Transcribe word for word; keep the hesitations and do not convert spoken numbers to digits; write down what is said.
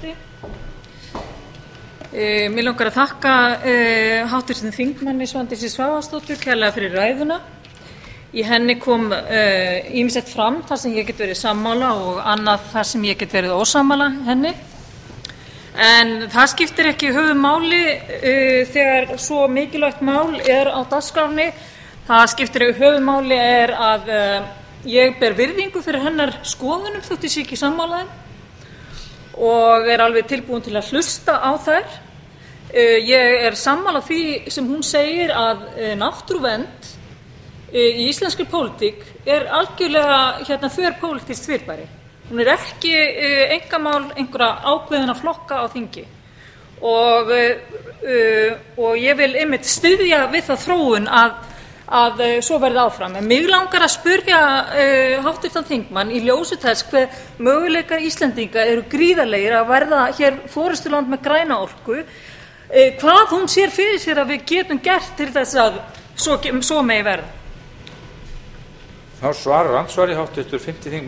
forseti. E, mér langar að þakka e, háttvirtum þingmanni Svandísi Svavarsdóttur kærlega fyrir ræðuna. Í henni kom ýmislegt uh, fram þar sem ég get verið sammála og annað þar sem ég get verið ósammála henni. En það skiptir ekki höfuðmáli uh, þegar svo mikilvægt mál er á dagskránni. Það skiptir ekki höfuðmáli er að uh, ég ber virðingu fyrir hennar skoðunum þótt ég sé ekki sammála þeim og er alveg tilbúin til að hlusta á þær. Uh, ég er sammála því sem hún segir að uh, náttúruvernd í íslenskri pólitík er algjörlega hérna þverpólitískt fyrirbæri. Hún er ekki uh, einkamál einhverja ákveðinna flokka á þingi og, uh, og ég vil einmitt styðja við það þróun að, að uh, svo verði áfram. En mig langar að spyrja uh, háttvirtan þingmann í ljósi þess hve möguleikar Íslendinga eru gríðarlegir að verða hér forystuland með græna orku, uh, hvað hún sér fyrir sér að við getum gert til þess að svo, svo megi verða. Þá svarar andsvari háttvirtur fimmti þingmaður